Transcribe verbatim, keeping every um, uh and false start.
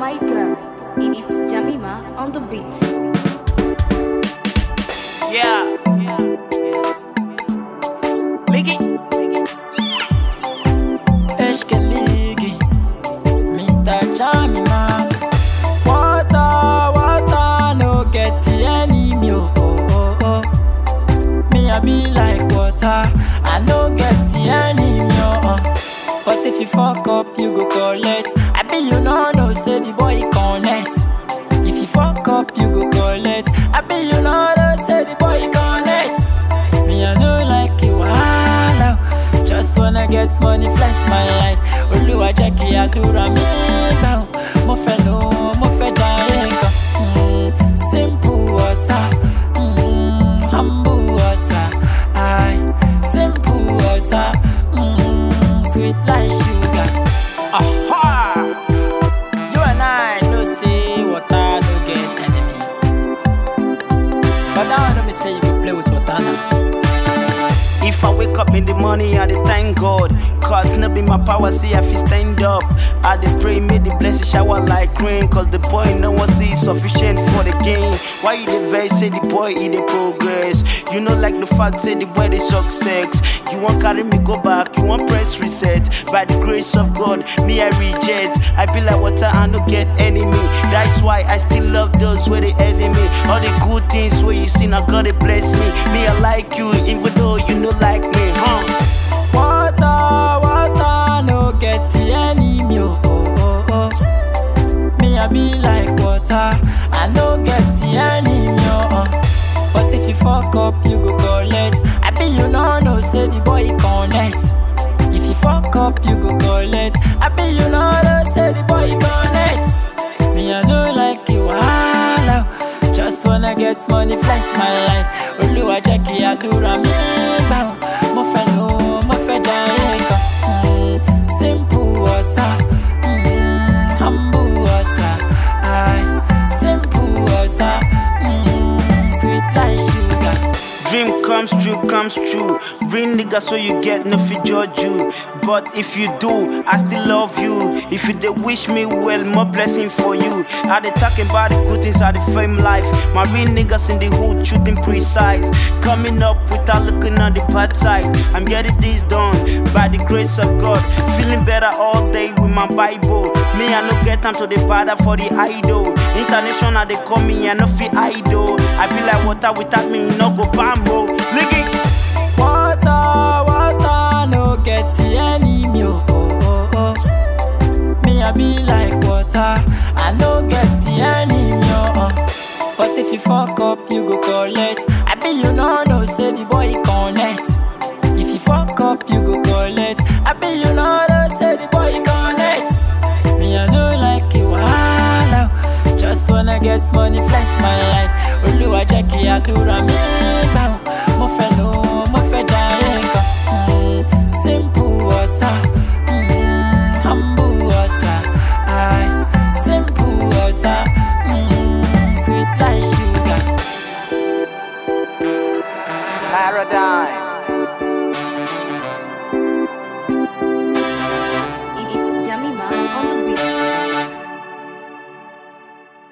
my girl. It's Jamima on the beat. Yeah. Ligi. Eshke Ligi, Mister Jamima. Water, water, no get any oh, oh, oh. Me I be like water, I no get any oh. But if you fuck up, you go collect. I be you know no say the boy connect. If you fuck up, you go collect. I be you know no say the boy connect. Me I no like you, ah, just wanna get money, flex my life. Oluwa jẹ́ kí àdúrà mi gbà ó. Mo fẹ́ lò ó, mo fẹ́ jayé kan. Mm, simple water, mm, humble water. Aye, simple water, mm, sweet like sugar. Aha! You and I know say water no get enemy. But now let me say you go play with water now. If I wake up in the morning, I dey thank God. Cause no be my power, see I feel stand up. I dey pray, make the blessing shower like rain. Cause the boy no one see sufficient for the game. Why you dey vex, say the boy he dey progress? You know like the fact, say the boy dey success. You want carry me go back, you want press reset. By the grace of God, me I reject. I be like water, I no get enemy. That's why I still love those where they heavy me. All the good things where you see, now God they bless me. Me I like you, even though you know like me, huh? Water, water, no get any oh, oh, oh. Me I be like water, I no get any oh. But if you fuck up, you go collect. I be you know no say the boy connect. If you fuck up, you go collect. I be you know no say the boy connect. Me I no like you, ah, no. Just wanna get money, flex my life. Oluwa jẹ́ kí àdúrà mi gbà ó. Mo fẹ́ lò ó, mo fẹ́ jayé kan. Mm, simple water, mm, humble water. Aye, simple water, mm, sweet like sugar. Dream comes true, comes true. Real nigga, so you get no fit judge you. But if you do, I still love you. If you dey wish me well, more blessing for you. I dey talking about the good things of the fame life. My real niggas in the hood shooting precise. Coming up without looking on the bad side. I'm getting this done by the grace of God. Feeling better all day with my Bible. Me, I no get time to the father for the idol. International, they call me, I no fit idol. I be like water without me, no go bambo. Lick it. Water, water, no get any oh, oh, oh. Me I be like water, I no get any oh. But if you fuck up, you go collect. I be you know no say the boy connect. If you fuck up, you go collect. I be you know no say the boy connect. Me I no like you, ah, no. Just wanna get money, flex my life. Oluwa jẹ́ kí àdúrà mi